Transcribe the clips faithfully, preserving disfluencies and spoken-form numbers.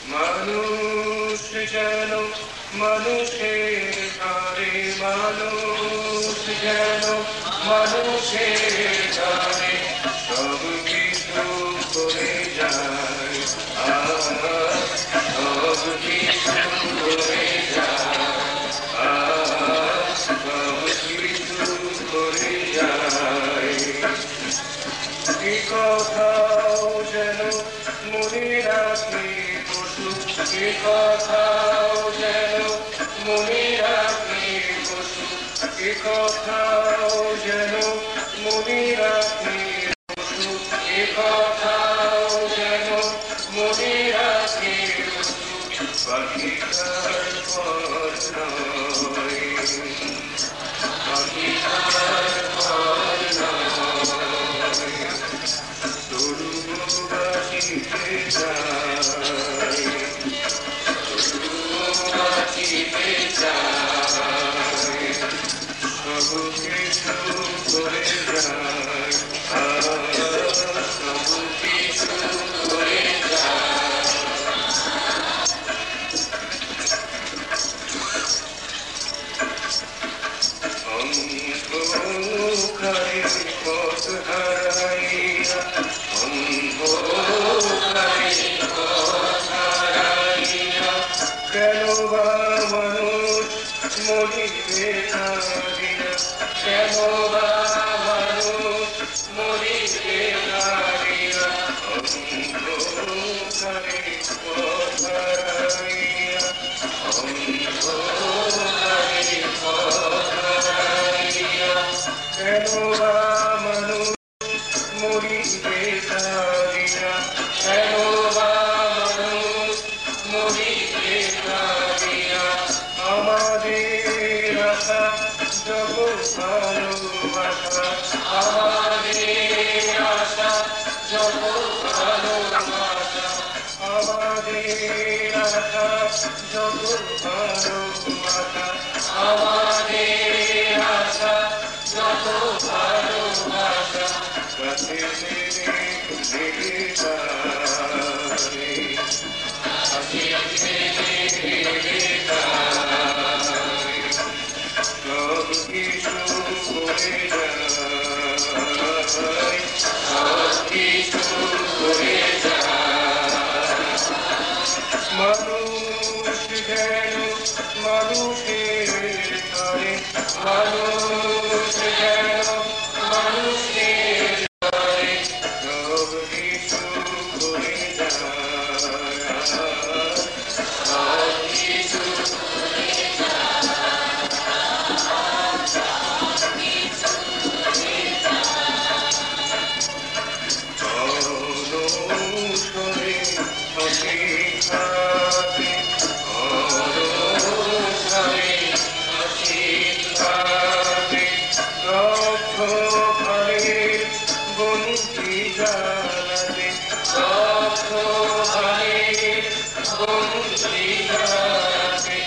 মানুষ যেন মানুষের ঘরে, মানুষ যেন মানুষের ঘরে সব কিছু করে যায়, সব কিছু করে যায়, সব কিছু করে যায়। এ কথাও যেন মনে রাখে পশু, এ কথাও যেন মনে রাখে পশু, এ কথাও যেন মনে রাখে পশু, এ কথাও যেন মনে রাখে পশু। পাখিটার পর নয়, পাখিটার পর নয়, তরু বাঁচিতে চায়, তরু বাঁচিতে চায়, সব কিছু করে যায়, সব কিছু করে যায়। অন্ধকারে পথ হারাইয়া, অন্ধকারে পথ হারাইয়া কেন বা মানুষ মরিবে কাঁদিয়া, কেন বা মানুষ মরিবে কাঁদিয়া। অন্ধকারে পথ হারাইয়া, অন্ধকারে পথ হারাইয়া কেন বা মানুষ মরিবে কাঁদিয়া, কেন বা মানুষ মরিবে কাঁদিয়া। আমাদের আশা জগৎ ভালোবাসা, আমাদের আশা জগৎ ভালোবাসা, আমাদের আশা জগৎ ভালোবাসা, আমাদের আশা জগৎ ভালোবাসা। কাছে লেগে যায়, কাছে লেগে যায়, সব কিছু করে যায়, সব কিছু করে যায়। মানুষ যেন মানুষের ঘরে, মানুষ যেন মানুষের ঘরে সব কিছু করে যায়, সব কিছু করে অনুসরে অশিক্ষাতে, অনুসরে অশিক্ষাতে রক্ষ ভালের বন্ধি জানাতে, রক্ষ ভালের বন্ধি জানাতে।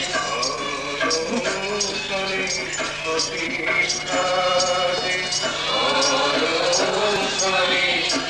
অনুসরে অশিক্ষাতে, অনুসরে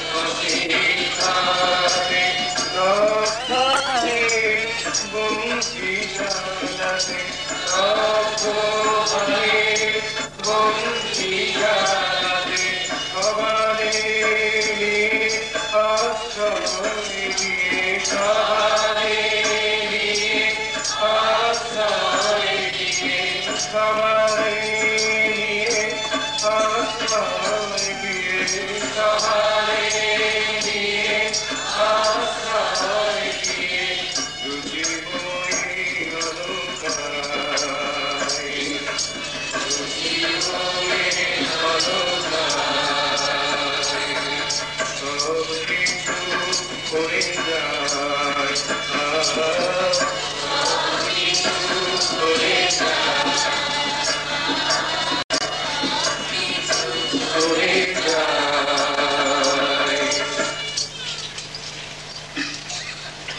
অশিক্ষাতে রক্ষ ভালের বন্ধি জানাতে, রক্ষ ভালের বন্ধি জানাতে। সবারে নিয়ে আশ্রয় দিয়ে, সবারে নিয়ে আশ্রয় দিয়ে, সবারে নিয়ে আশ্রয় দিয়ে, সবারে নিয়ে আশ্রয় দিয়ে। জীবনী অলঙ্কার, জীবনী